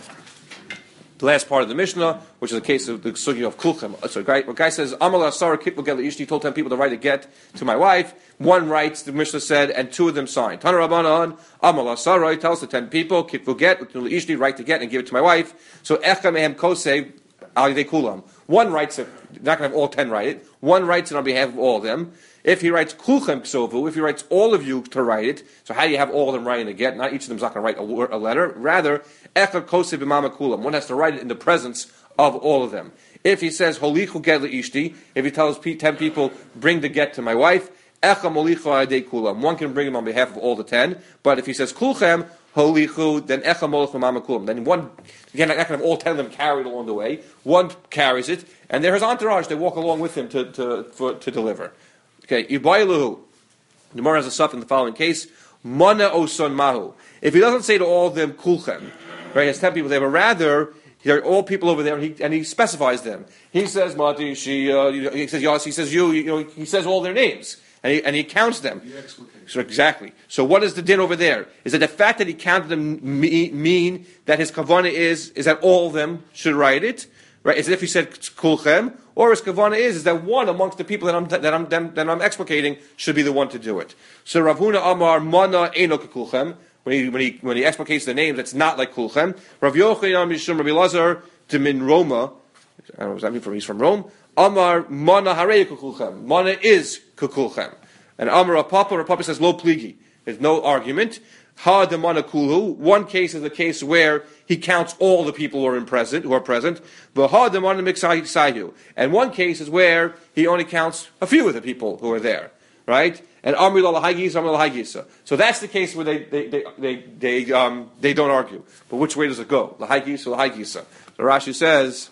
The last part of the Mishnah, which is a case of the sugi of Kulchem. So a guy, a guy says, Amal Asara Kitbul Get Ishti, told ten people to write a get to my wife. One writes, the Mishnah said, and two of them signed. Tana Rabbanan, Amal Asara tells the ten people, Kitbul Get, Ishti, write the get and give it to my wife. So Echa Mehem Kosei, Ali De Kulam. One writes it, not going to have all ten write it. One writes it on behalf of all of them. If he writes Kulchem Ksovu, if he writes all of you to write it, so how do you have all of them writing a get? Not each of them's not going to write a, a letter. Rather, Echa Kosei B'mama Kulam. One has to write it in the presence of all of them. If he says Holichu Get Le'ishti, if he tells ten people, bring the get to my wife, Echa Molichu Adei Kulam. One can bring him on behalf of all the ten. But if he says Kulchem, Holichu, then Echa Molichu B'mama Kulam. Then one, again, not going to have all ten of them carried along the way. One carries it, and there's his entourage. They walk along with him to to for, to deliver. Okay, Ibayluhu. The Gemara has a suf in the following case: Mana Oson Mahu. If he doesn't say to all of them Kulchem, right? He has ten people there, but rather there are all people over there, and he, and he specifies them. He says Mati, she, uh, he says Yas, he says you, you know, he says all their names, and he and he counts them. So exactly. So what is the din over there? Is that the fact that he counted them mean, mean that his kavanah is is that all of them should write it, right? As if he said Kulchem, or his kavanah is is that one amongst the people that I'm that I'm that I'm explicating should be the one to do it. So Rav Huna Amar Mana Eno Kulchem. When he when he when he explicates the names, it's not like Kulchem. Rav Yochanan Mishum Rabbi Lazar Demin Roma. I don't know what that means from he's from Rome. Amar Mana Harei Kulchem. Mana is Kulchem. And Amar Papa, or Papa says Lo Pligi. There's no argument. Ha de Mana Kulhu. One case is the case where he counts all the people who are in present, who are present. Ha de Mana Mixayu. And one case is where he only counts a few of the people who are there. Right? And Amri la lahagisa, Amri la lahagisa. So that's the case where they they they they they, um, they don't argue. But which way does it go? Lahagisa, lahagisa. So Rashi says,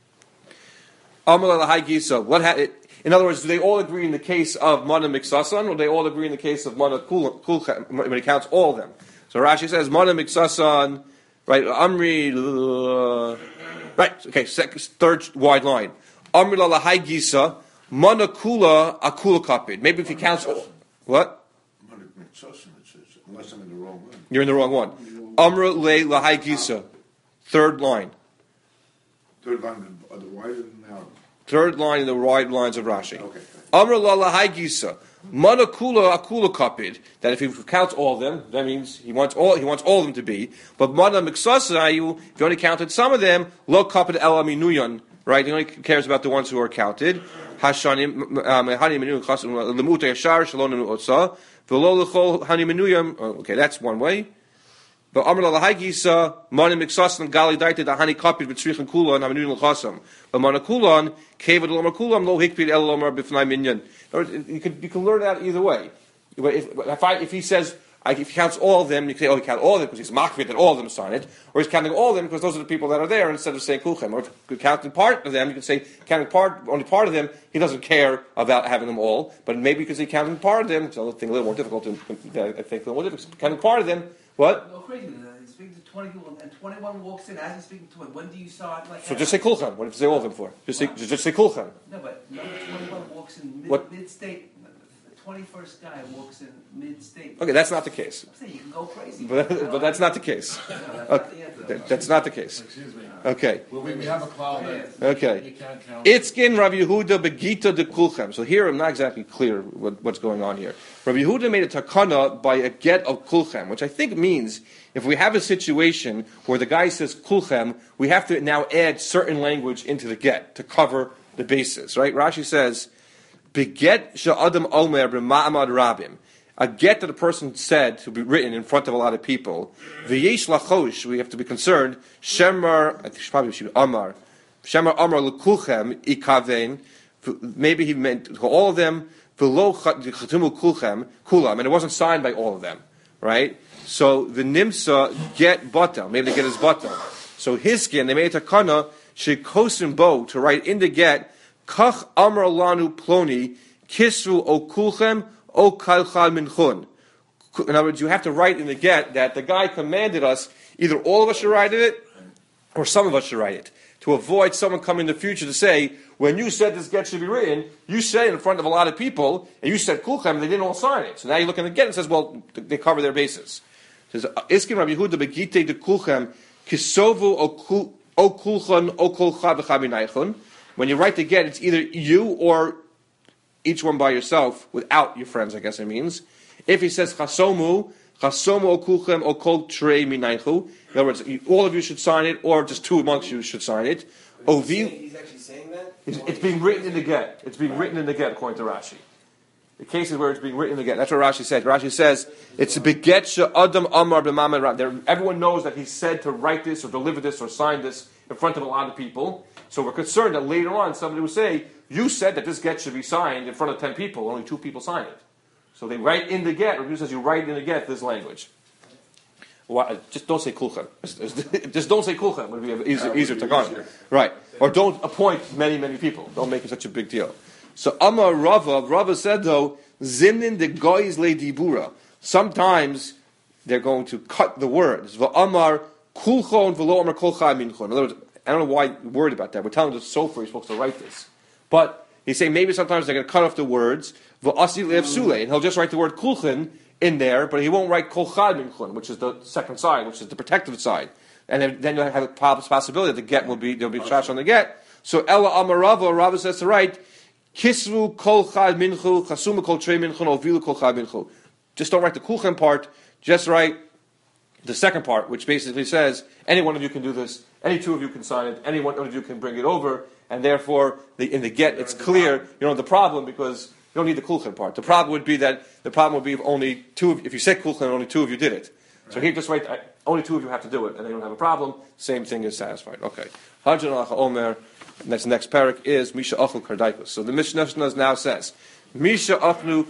Amri la lahagisa. What ha- it, in other words, do they all agree in the case of Mana Miksasan, or do they all agree in the case of Mana Kulchem, when he counts all of them? So Rashi says, Mana Miksasan, right, Amri, uh, right, okay, second, third wide line. Amri la lahagisa, Mana Kula, Akula Kapid. Maybe if he counts all. What? Unless I'm in the wrong one. You're in the wrong one. Amra le lahai gisa. Third line. Third line of the wide and narrow. Third line in the wide lines of Rashi. Okay. Amra la lahai gisa. Mana kula akula kapid. That if he counts all of them, that means he wants all he wants all of them to be. But mana miksasayu, if he only counted some of them, lo kapid el aminuyan. Right? He only cares about the ones who are counted. Hashanim hani menu chasam lemuta yashar shalom otsa v'lo lechol hani menuyam. Okay, that's one way. But amar lahagisa manim miksasan gali daita da hani kapid b'tzrichan kulan hamenuyam l'chasam. But mana kulan kevad l'omar kulam lo hikpid el l'omar b'fnai minyan. You can you can learn that either way. If if, I, if he says. If he counts all of them, you can say, oh, he counts all of them because he's makvid that all of them sign it. Or he's counting all of them because those are the people that are there instead of saying kulchem. Or if you count part of them, you can say, counting part, only part of them, he doesn't care about having them all. But maybe because he's counting part of them, it's a thing a little more difficult, to, I think a little more difficult. Counting part of them, What? Go crazy. He's speaking to twenty people, and twenty-one walks in. As he's speaking to it, when do you start? Like, So just say kulchan. What if you say all of them for? Just say, just, just say kulchan. No, but number twenty-one walks in mid, What? mid-state. The twenty-first guy walks in mid-state. Okay, that's not the case. I'm saying you can go crazy. But, but that's not the case. No, that's Okay. not the answer. That- That's not the case. Excuse me. Okay. Well, we, we have a cloud that Okay. you can't count. Itzkin Rav Yehuda begita de kulchem. So here I'm not exactly clear what, what's going on here. Rav Yehuda made a takana by a get of kulchem, which I think means if we have a situation where the guy says kulchem, we have to now add certain language into the get to cover the bases, right? Rashi says, beget sha'adam omer b'ma'amad rabim. A get that a person said to be written in front of a lot of people. V'yesh lachosh, we have to be concerned. Shemar, I think probably should be Amar. Shemar Amar l'kulchem ikavein. Maybe he meant to all of them. V'lo chatimu kulchem kulam, and it wasn't signed by all of them, right? So the nimsa get batel. Maybe they get his batel. So his skin, they made a takana shekosim bo to write in the get kach Amar lanu ploni kisru o kulchem. O kalchal minchun. In other words, you have to write in the get that the guy commanded us, either all of us should write it, or some of us should write it, to avoid someone coming in the future to say, when you said this get should be written, you said it in front of a lot of people, and you said kulchem, and they didn't all sign it. So now you look in the get and says, well, they cover their bases. It says, Iskin Rabbi Yehuda begite de kulchem, kisovu o kulchan o kolcha v'chaminaychun. When you write the get, it's either you or each one by yourself, without your friends, I guess it means. If he says chasomu, chasomu o kulchem o kol trei minaychu, in other words, all of you should sign it, or just two amongst you should sign it. He's, saying, he's actually saying that? It's, it's being written in the get. It's being written in the get, according to Rashi. The cases where it's being written in the get. That's what Rashi said. Rashi says, it's a beget she'adam amar b'mamad rab. Everyone knows that he said to write this, or deliver this, or sign this in front of a lot of people. So we're concerned that later on somebody will say, you said that this get should be signed in front of ten people, only two people sign it. So they write in the get, Rabbi says you write in the get this language. Well, just don't say kulchem. Just don't say kulchem. It would be easier, easier to go. Right. Or don't appoint many, many people. Don't make it such a big deal. So Amar Rava, Rava said though, Zimnin de goyis le dibura. Sometimes they're going to cut the words. Amar kulchon v'lo amar kolchai minchon. In other words, I don't know why you're worried about that. We're telling the sofer you're supposed to write this. But he's saying maybe sometimes they're going to cut off the words, v'asi lev sule, and he'll just write the word kulchen in there, but he won't write kol chad minchun, which is the second side, which is the protective side. And then, then you'll have a possibility that the get will be, there'll be trash on the get. So Ella Amarava, Rava says to write, kisru kol chad minchu, chasuma kol trei minchun, ovilu kol chad minchu. Just don't write the kulchen part, just write the second part, which basically says, any one of you can do this, any two of you can sign it, any one of you can bring it over, and therefore, the, in the get, it's clear, you don't have the problem, because you don't need the kulchen part. The problem would be that, the problem would be if only two of, if you said kulchen, only two of you did it. So here, just write, only two of you have to do it, and they don't have a problem, same thing is satisfied. Okay. Hajan alacha omer, next, next parak is, Misha achlu kardaikus. So the Mishnah now says, Misha achlu,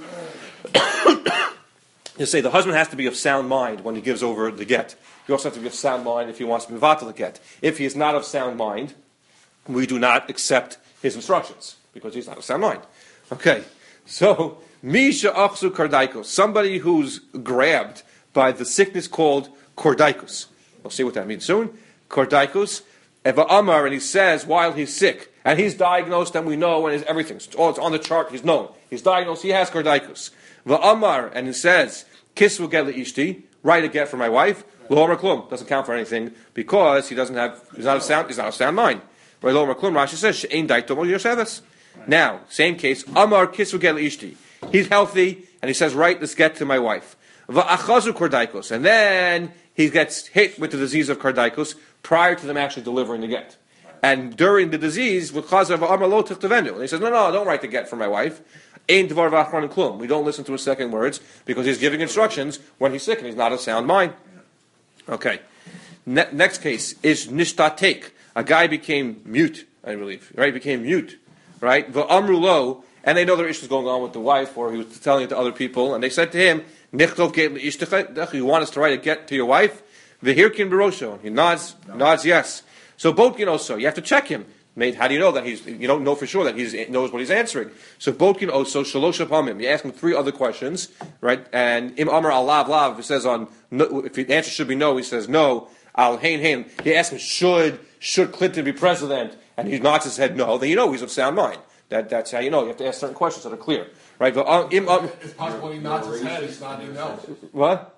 you say the husband has to be of sound mind when he gives over the get. He also has to be of sound mind if he wants to be vatal the get. If he is not of sound mind, we do not accept his instructions because he's not of sound mind. Okay, so misha achsu kardaikus, somebody who's grabbed by the sickness called kordaikus. We'll see what that means soon. Kordaikus, Eva Amar, and he says while he's sick, and he's diagnosed, and we know, and it's everything. It's on the chart. He's known. He's diagnosed. He has kordaikus. Va'amar, and it says, Kisvu get ishti, write a get for my wife. Lo klum, doesn't count for anything because he doesn't have, he's not a sound, he's not a sound mind. Right? Lo klum, Rashi says, she'ein daito mo yosheves. Now, same case, Amar Kisvu get ishti. He's healthy, and he says, write this get to my wife. Va'achazu kordaikos, and then he gets hit with the disease of kordaikos prior to them actually delivering the get. And during the disease, with chazav Amar lo tichtavenu, and he says, no, no, don't write the get for my wife. Ein dvar v'achron klum. We don't listen to his second words because he's giving instructions when he's sick and he's not of sound mind. Okay. Ne- next case is nishtatek. A guy became mute, I believe. Right? He became mute. Right? V'amru lo, and they know there are issues going on with the wife, or he was telling it to other people, and they said to him, Nichtov get l'ishtecha, you want us to write a get to your wife? V'hirkin barosho. He nods, nods yes. So both can also, you have to check him. Made, how do you know that he's? You don't know for sure that he knows what he's answering. So Bodkin also shalosh apamim. You ask him three other questions, right? And im amar alav lav. If it says on, no, if the answer should be no, he says no. Al hain hain. You ask him should should Clinton be president, and he nods his head no. Then you know he's of sound mind. That that's how you know. You have to ask certain questions that are clear, right? But uh, im, um, It's possible he nods his head, he's nodding no. what?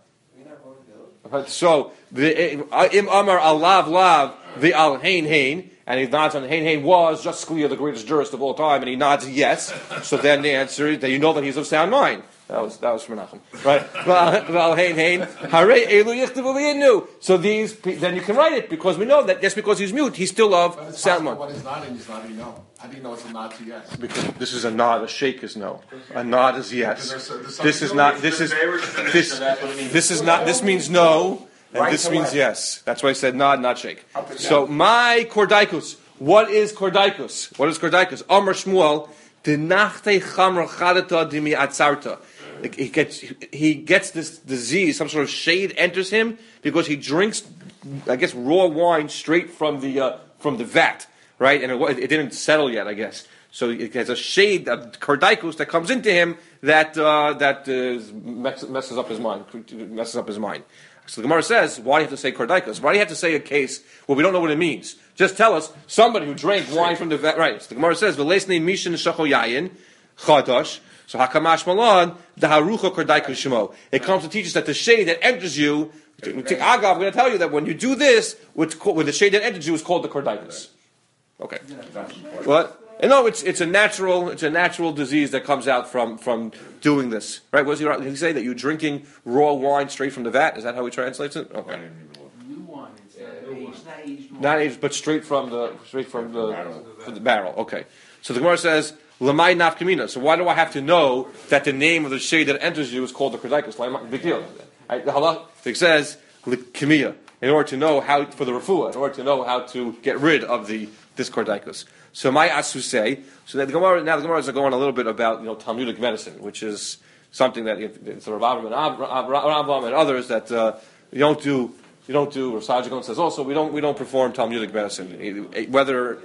So the uh, im amar alav lav the al hain hain. And he nods on Hain Hain was just Scalia, the greatest jurist of all time, and he nods yes. So then the answer is that you know that he's of sound mind. That was that was from Menachem, right? Well, Hain Hain, Hare Elu Yichtavu V'Yinu. So these, then you can write it because we know that just because he's mute, he's still But of it's sound possible mind. when he's nodding, he's nodding no. How do you know it's a nod to yes? Because this is a nod, a shake is no, a nod is yes. Because there's- there's This is something- not. This is this. This is not. This means no, and Right this to means left. yes. That's why I said nod, not shake. Up and So down. my kordaikus. What is kordaikus? What is kordaikus? Amar Shmuel, denachte chamra chadata dimi atzarta. He gets he gets this disease. Some sort of shade enters him because he drinks, I guess, raw wine straight from the uh, from the vat, right? And it, it didn't settle yet, I guess. So it has a shade of kordaikus that comes into him that uh, that uh, messes, messes up his mind, messes up his mind. So the Gemara says, why do you have to say kordaikus? Why do you have to say a case where we don't know what it means? Just tell us somebody who drank wine from the vat. Right. So the Gemara says, "V'leisnei mishin shacho yayin chadash." So hakamash malan the harucha kordaikus shemo. It comes to teach us that the shade that enters you. Agav, I'm going to tell you that when you do this, what's called, when the shade that enters you is called the kordaikus. Okay. What? And no, it's it's a natural it's a natural disease that comes out from, from doing this, right? What does he, did he say that you're drinking raw wine straight from the vat? Is that how he translates it? Okay, New wine, it's not aged, not aged wine. not aged, but straight from the straight from the from the barrel. Okay, so the Gemara says lamai nafkamina. So why do I have to know that the name of the shade that enters you is called the kordaikus? Big deal. Right? The halach it says likimiya in order to know how for the refuah, in order to know how to get rid of the this kordaikus. So my asu say, so that the Gemara, now the Gemara is going on a little bit about, you know, Talmudic medicine, which is something that it's Rav Avram and Rambam and others that uh, you don't do, you don't do, Rav Sajikon says also, we don't, we don't perform Talmudic medicine. Whether,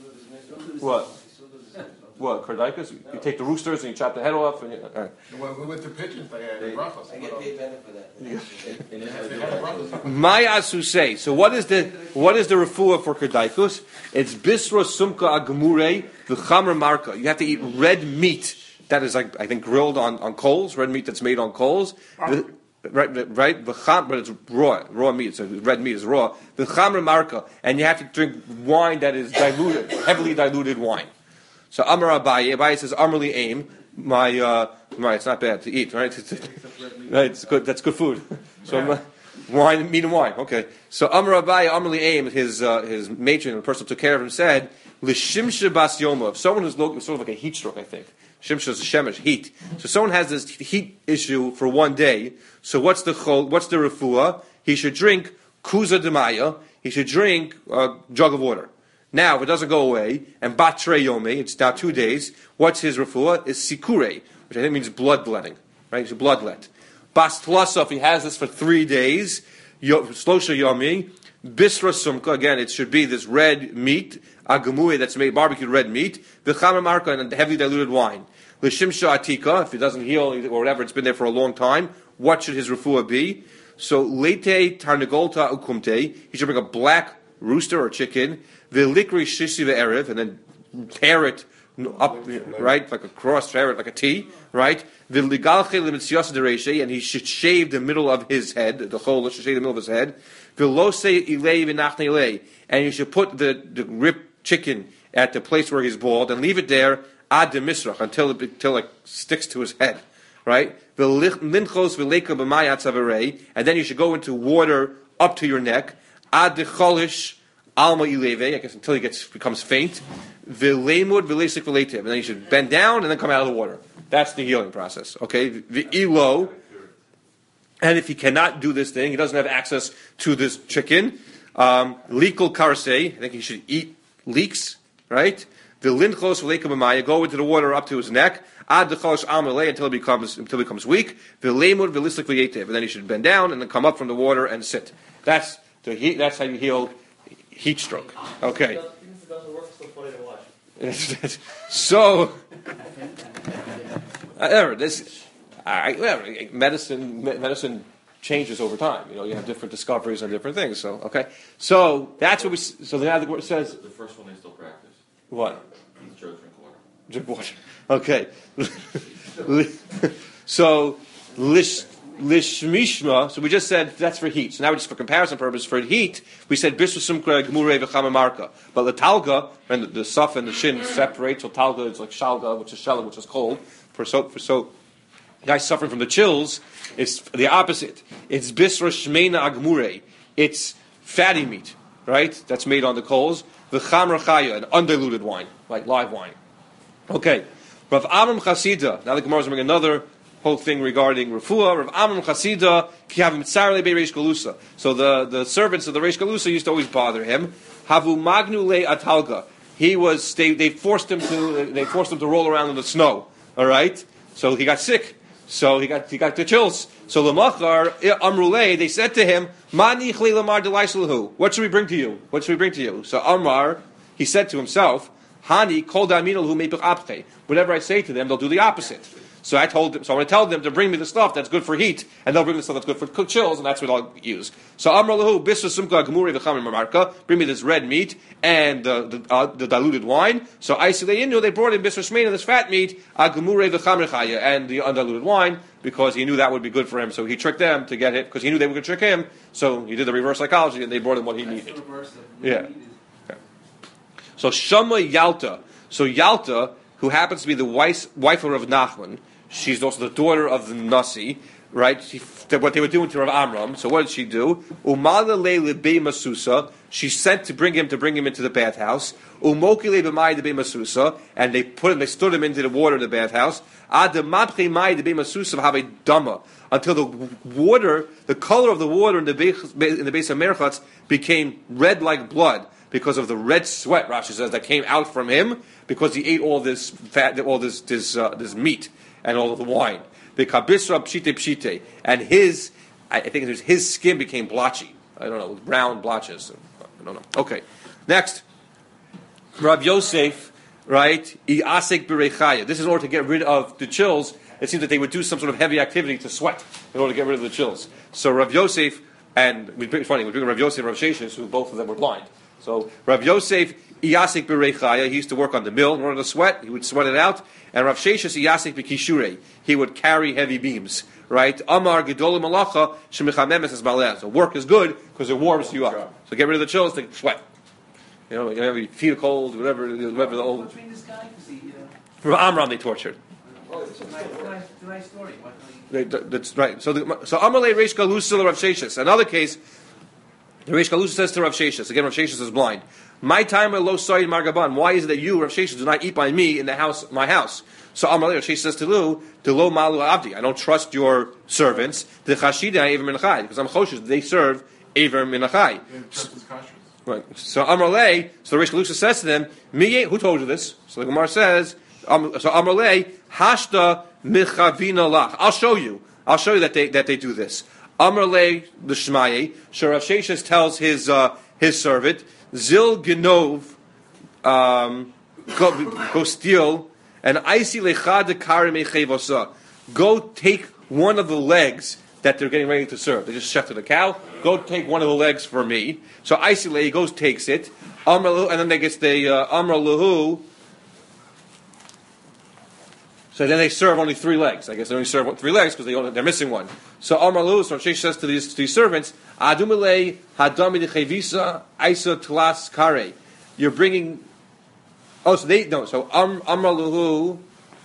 what? What, kordaikus? You take the roosters and you chop the head off and you, all right. When, with the pigeons, they had brachos. I get paid better for that. They had brachos. My asu say. So what is the what is the refuah for kordaikus? It's bisra sumka agmure v'chamer marka. You have to eat red meat that is like I think grilled on, on coals, red meat that's made on coals. The, right, right. V'cham, but it's raw, raw meat. So red meat is raw. V'chamer marka, and you have to drink wine that is diluted, heavily diluted wine. So Amar Abaye, Abaye says, Amarli aim, my, uh, my, it's not bad to eat, right? It's, right, it's good, that's good food. So uh, wine, meat and wine, okay. So Amar Abaye, Amarli aim, his, uh, his matron, the person who took care of him, said, L'shimsha bas yomov, someone who's low, sort of like a heat stroke, I think. Shimsha is a shemesh, heat. So someone has this heat issue for one day, so what's the chol, what's the refuah? He should drink kuza demaya, he should drink a jug of water. Now, if it doesn't go away, and batre yomi, it's now two days, what's his refuah? Is sikure, which I think means bloodletting, right? It's a bloodlet. Bas tlasa, if he has this for three days, slosha yomi, bisra sumka, again, it should be this red meat, agamui, that's made barbecued red meat, v'chamer marka, and heavily diluted wine. L'shimsha atika, if it doesn't heal, or whatever, it's been there for a long time, what should his refuah be? So, lete tarnagolta ukumte, he should bring a black rooster or chicken, V'likri shishi ve'erev, and then tear it up, right, like a cross, tear it like a T, right? V'ligalche l'mitzias dereishe, and he should shave the middle of his head, the whole should shave the middle of his head. V'lose ilei v'nachne ilei, and you should put the, the rib chicken at the place where he's bald and leave it there ad de misrach until it until it sticks to his head, right? V'linchos v'leika b'mayat savarei, and then you should go into water up to your neck ad de cholish. Alma ileve, I guess until he gets becomes faint. Vilemud vilesik viletiv, and then you should bend down and then come out of the water. That's the healing process. Okay, v'ilo, and if he cannot do this thing, he doesn't have access to this chicken. Um, Likul karsei, I think he should eat leeks, right? Vilinchos vilekabamaya, go into the water up to his neck. Ad decholish alma until it becomes until it becomes weak. Vilemud vilisik viletiv, and then he should bend down and then come up from the water and sit. That's the he, that's how you heal heat stroke. Okay. Even if it doesn't work, it's still funny so, uh, this, I, well, medicine, medicine changes over time. You know, you have different discoveries and different things. So, okay, so that's what we. So now the word says. The first one they still practice. What? Eat, drink water. Drink water. Okay. So, lish. Lishmishma, so we just said that's for heat. So now just for comparison purpose, for heat, we said Bisvasumkra Gmure V'chamamarka. But the talga, and the, the suf and the shin separate, so talga is like shalga, which is shalga, which is cold. For so, for so, guys suffering from the chills, it's the opposite. It's Bisra Shmeina Agmure. It's fatty meat, right? That's made on the coals. V'chamra Chaya, an undiluted wine, like live wine. Okay. Rav Amram Chasida, now the Gemara is bringing another whole thing regarding refuah. Rav Amram Chasida ki have mitzar lebe reish galusa. So the, the servants of the reish galusa used to always bother him. Havu magnu le atalga. He was they, they forced him to they forced him to roll around in the snow. All right. So he got sick. So he got he got the chills. So lemachar amrule they said to him, Mani chle lamar delaislahu. What should we bring to you? What should we bring to you? So Amar he said to himself, Hani kol daminal hu mepich apche. Whatever I say to them, they'll do the opposite. So I told them, so I'm going to tell them to bring me the stuff that's good for heat, and they'll bring the stuff that's good for cook chills, and that's what I'll use. So Amr lahu bisra sumka gemuri v'chamin mamarka. Bring me this red meat and uh, the, uh, the diluted wine. So I see they knew they brought in bisra shmeina, this fat meat, gemuri v'chamin chaya, and the undiluted wine because he knew that would be good for him. So he tricked them to get it because he knew they were going to trick him. So he did the reverse psychology, and they brought him what he That's needed. the reverse of what Yeah. he needed. Okay. So Shama Yalta. So Yalta, who happens to be the wife, wife of Nachman. She's also the daughter of the Nasi, right? She, what they were doing to Rav Amram. So what did she do? Umala le be masusa. She sent to bring him to bring him into the bathhouse. Umoki le b'mai be masusa, and they put him, they stood him into the water in the bathhouse. Ad mabche mai be masusa have a dama until the water, the color of the water in the base, in the base of Merchatz became red like blood because of the red sweat. Rashi says that came out from him because he ate all this fat, all this this uh, this meat. And all of the wine. The kabisra pshite pshite. And his, I think it was his skin became blotchy. I don't know, with brown blotches. I don't know. Okay. Next. Rav Yosef, right? Iasek berechaya. This is in order to get rid of the chills. It seems that they would do some sort of heavy activity to sweat in order to get rid of the chills. So Rav Yosef, and it's funny, we bring Rav Yosef and Rav Sheshes, who both of them were blind. So Rav Yosef, Iyasik berechaya, he used to work on the mill in order to sweat. He would sweat it out. And Rav Sheshes, Iyasik bekishure, he would carry heavy beams. Right? Amar gedol malacha shemichamemes es baleh. So work is good because it warms you up. So get rid of the chills, to sweat. You know, you feel cold, whatever, whatever the old. What's between this guy? Because he. Uh, Rav Amram they tortured. oh, it's a nice, nice, nice story. What, They, that's right. So, the, so Amalei Reish Galusa Rav Sheshes. Another case, the Reish Galusa says to Rav Sheshes. Again, Rav Sheshes is blind. My time lo soid margaban. Why is it that you, Rav Sheshes, do not eat by me in the house, my house? So Amalei Rav Sheshes says to Lu, to lo malu abdi. I don't trust your servants. The chashida aver minachai because I'm choshes. They serve aver minachai. Right. So Amalei. So the Reish Galusa says to them, Miye, who told you this? So the Gemara says, um, so Amalei hashta. Michavina lach. I'll show you. I'll show you that they that they do this. Amrle the Shmaye. Sharav Sheshes tells his uh, his servant Zil Genov, um, go, go steal and Isi lechad karim echevosa. Go take one of the legs that they're getting ready to serve. They just shechted a cow. Go take one of the legs for me. So Isi le goes takes it. Amrle and then they gets the uh, Amrlehu. So then they serve only three legs. I guess they only serve three legs because they only, they're missing one. So Amar Lu, so Sheish says to these, to these servants, Adumile hadami dechevisa isa tlas kare. You're bringing. Oh, so they no. So Amar Lu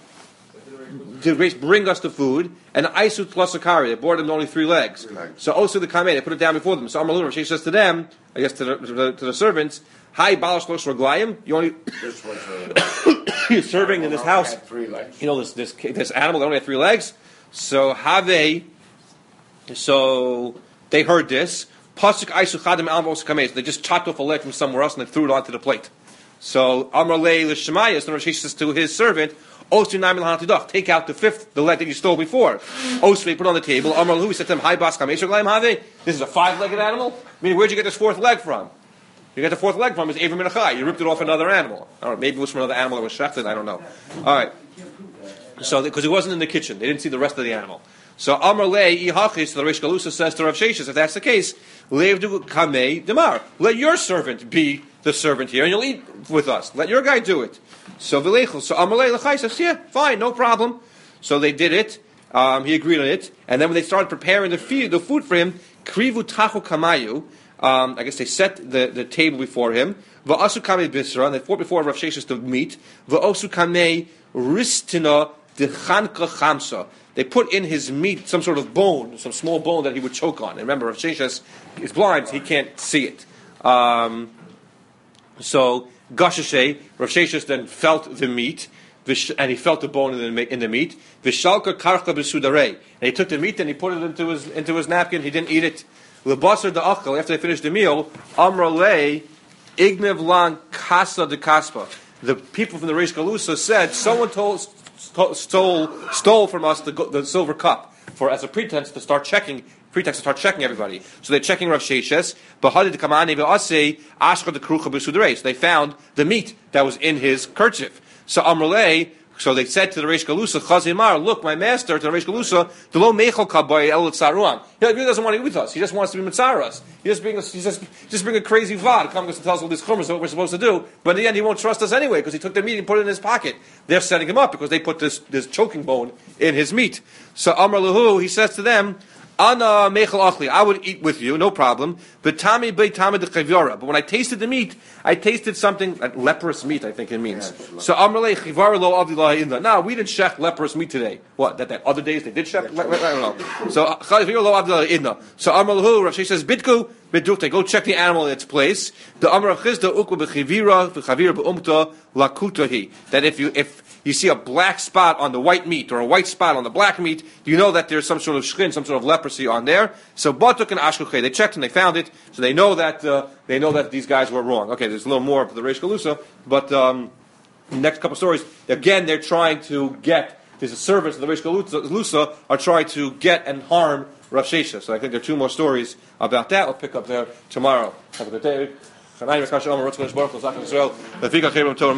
to bring us the food, and isu tlas kare. They brought them only three legs. Three legs. So also the kameh, they put it down before them. So Amar Lu, Sheish says to them, I guess to the, to the, to the servants, Hi balash los raglayim. You only. This was a, You're serving in this house. had three legs. You know this this this animal that only had three legs. So have they? So they heard this. Pasuk Aisuchadim Almos Kames. They just chopped off a leg from somewhere else and they threw it onto the plate. So Amrlei l'Shemaya, so Rashi says to his servant, Osu Naimil Hanatidach, take out the fifth, the leg that you stole before. Osu, they put it on the table. Amrlahu, he said to him, Hi Bas Kames Raglayim Have. This is a five-legged animal. I mean, where'd you get this fourth leg from? You get the fourth leg from is Avram Minachai. You ripped it off another animal. All right, maybe it was from another animal that was shechted. I don't know. All right. So, because it wasn't in the kitchen, they didn't see the rest of the animal. So, Amar Lei Ihachis, the Reish Galusa says to Rav Sheshes, if that's the case, Leivdu Kamei Demar. Let your servant be the servant here, and you'll eat with us. Let your guy do it. So, Vilechel. So, Amar Lei Lechai says, yeah, fine, no problem. So they did it. Um, he agreed on it, and then when they started preparing the feed, the food for him, Krivu Tachu Kamayu. Um, I guess they set the, the table before him. Va'asu kamei bisra, and they fought before Rav Sheshes the meat. Va'osu kamei ristina dechanka chamsa. They put in his meat some sort of bone, some small bone that he would choke on. And remember, Rav Sheshes is blind; he can't see it. Um, so Gashashe, Rav Sheshes then felt the meat, and he felt the bone in the, in the meat. Vishalka karcha b'sudarei. And he took the meat and he put it into his into his napkin. He didn't eat it. Lebasar da'achal, after they finished the meal, Amra lei, ignev lan kasa de kaspa. The people from the Reish Galusa said, someone told, stole, stole from us the, the silver cup for as a pretense to start checking, pretext to start checking everybody. So they're checking Rav Sheshes, bahadi de kamane ve'asei, ashka de krucha b'sudarei. So they found the meat that was in his kerchief. So Amra lei, so they said to the Reish Galusa, Chazimar, look, my master, to the Reish Galusa, the lo mechol kabay el tzaruan. He really doesn't want to eat with us. He just wants to be mitzar us. He just bring a, he just, just bring a crazy vad, comes and tells us all this chumras what we're supposed to do. But in the end, he won't trust us anyway because he took the meat and put it in his pocket. They're setting him up because they put this, this choking bone in his meat. So Amar lahu, he says to them, Ana mechel achli, I would eat with you, no problem. But tami be tami de chivara. But when I tasted the meat, I tasted something like leprous meat. I think it means. Yeah, so amrle chivara lo avdilah inda. Now we didn't shech leprous meat today. What? That, that other days they did shech. I don't know. So chivara lo avdilah inda. So amrlahu, Rav Sheshes says bidku bidukte. Go check the animal in its place. The amr chizda ukva bechivira v'chavira beumta lakutahi. That if you if you see a black spot on the white meat or a white spot on the black meat, you know that there's some sort of shchin, some sort of leprosy on there. So batuk and ashkuche, they checked and they found it, so they know that uh, they know that these guys were wrong. Okay, there's a little more of the Reish Galusa, but um, next couple stories, again they're trying to get, there's a servants of the Reish Galusa are trying to get and harm Rav Sheshes. So I think there are two more stories about that. We'll pick up there tomorrow. Have a good day.